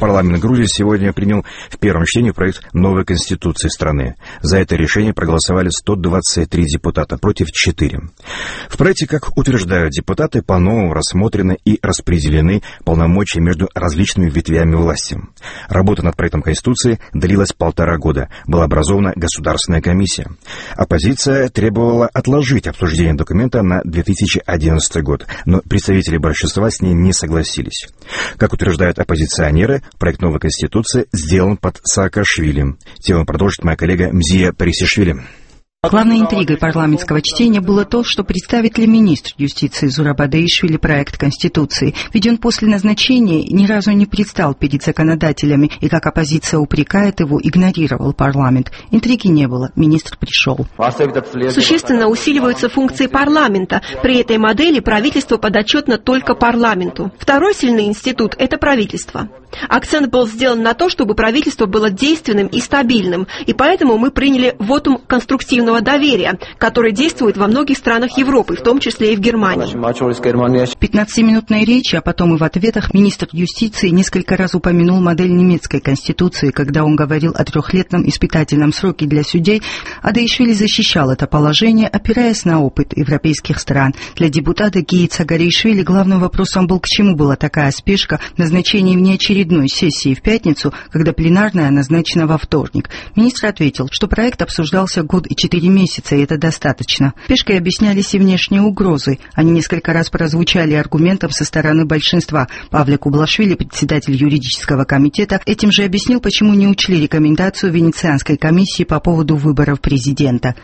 Парламент Грузии сегодня принял в первом чтении проект новой конституции страны. За это решение проголосовали 123 депутата против 4. В проекте, как утверждают депутаты, по-новому рассмотрены и распределены полномочия между различными ветвями власти. Работа над проектом конституции длилась 1,5 года. Была образована государственная комиссия. Оппозиция требовала отложить обсуждение документа на 2011 год, но представители большинства с ней не согласились. Как утверждают оппозиционеры, проект новой конституции сделан под Саакашвили. Тему продолжит моя коллега Мзия Парисишвили. Главной интригой парламентского чтения было то, что представит ли министр юстиции Зураб Адаишвили проект Конституции, ведь он после назначения ни разу не предстал перед законодателями и, как оппозиция упрекает его, игнорировал парламент. Интриги не было, министр пришел. Существенно усиливаются функции парламента. При этой модели правительство подотчетно только парламенту. Второй сильный институт – это правительство. Акцент был сделан на то, чтобы правительство было действенным и стабильным, и поэтому мы приняли вотум конструктивного доверия, который действует во многих странах Европы, в том числе и в Германии. В 15-минутной речи, а потом и в ответах, министр юстиции несколько раз упомянул модель немецкой конституции. Когда он говорил о 3-летнем испытательном сроке для судей, Адаишвили защищал это положение, опираясь на опыт европейских стран. Для депутата Гии Цагаришвили главным вопросом был, к чему была такая спешка в назначении внеочередной сессии в пятницу, когда пленарная назначена во вторник. Министр ответил, что проект обсуждался год и 4 месяца, и это достаточно. Спешкой объяснялись и внешние угрозы. Они несколько раз прозвучали аргументом со стороны большинства. Павле Кублашвили, председатель юридического комитета, этим же объяснил, почему не учли рекомендацию Венецианской комиссии по поводу выборов президента.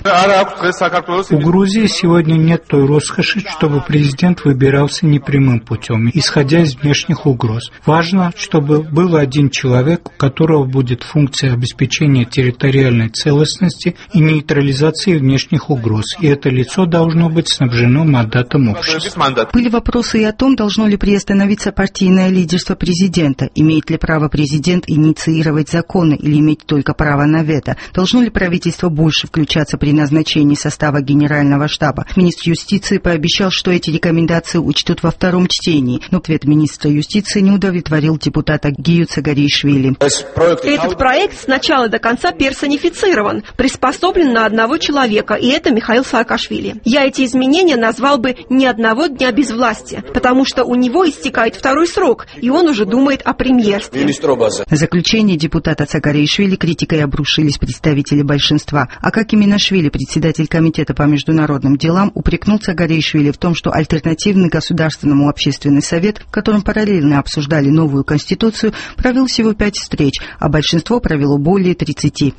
У Грузии сегодня нет той роскоши, чтобы президент выбирался непрямым путем, исходя из внешних угроз. Важно, чтобы был один человек, у которого будет функция обеспечения территориальной целостности и нейтрализации внешних угроз, и это лицо должно быть снабжено мандатом общества. Были вопросы и о том, должно ли приостановиться партийное лидерство президента, имеет ли право президент инициировать законы или иметь только право на вето, должно ли правительство больше включаться при назначении состава Генерального штаба. Министр юстиции пообещал, что эти рекомендации учтут во втором чтении, но ответ министра юстиции не удовлетворил депутата Гию Цагаришвили. Этот проект с начала до конца персонифицирован, приспособлен на одного человека, и это Михаил Саакашвили. Я эти изменения назвал бы «ни одного дня без власти», потому что у него истекает второй срок, и он уже думает о премьерстве. На заключение депутата Цагаришвили критикой обрушились представители большинства. А как Иминашвили, председатель комитета по международным делам, упрекнул Цагаришвили в том, что альтернативный государственному общественный совет, в котором параллельно обсуждали новую конституцию, провел всего 5 встреч, а большинство провело более 30.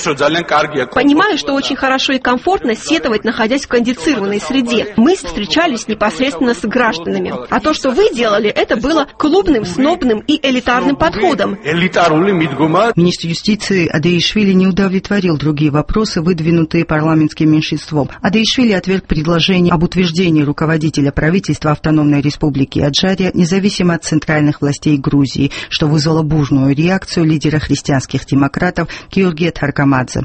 Понимаю, что очень хорошо и комфортно сетовать, находясь в кондиционированной среде. Мы встречались непосредственно с гражданами. А то, что вы делали, это было клубным, снобным и элитарным подходом. Министр юстиции Адаишвили не удовлетворил другие вопросы, выдвинутые парламентским меньшинством. Адаишвили отверг предложение об утверждении руководителя правительства Автономной Республики Аджария независимо от центральных властей Грузии, что вызвало бурную реакцию лидера христианских демократов Георгия Таркамадзе.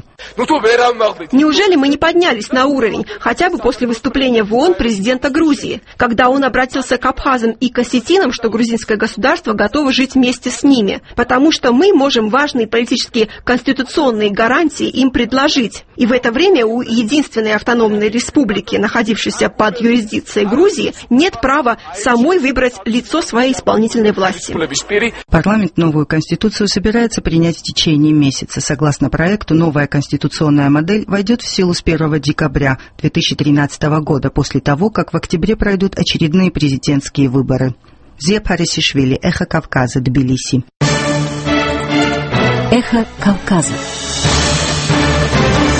Неужели мы не поднялись на уровень, хотя бы после выступления в ООН президента Грузии, когда он обратился к абхазам и к осетинам, что грузинское государство готово жить вместе с ними, потому что мы можем важные политические конституционные гарантии им предложить. И в это время у единственной автономной республики, находившейся под юрисдикцией Грузии, нет права самой выбрать лицо своей исполнительной власти. Парламент новую конституцию собирается принять в течение месяца. Согласно проекту, новая конституционная модель войдет в силу с 1 декабря 2013 года, после того, как в октябре пройдут очередные президентские выборы. Мзия Парисишвили, Эхо Кавказа, Тбилиси. Эхо Кавказа.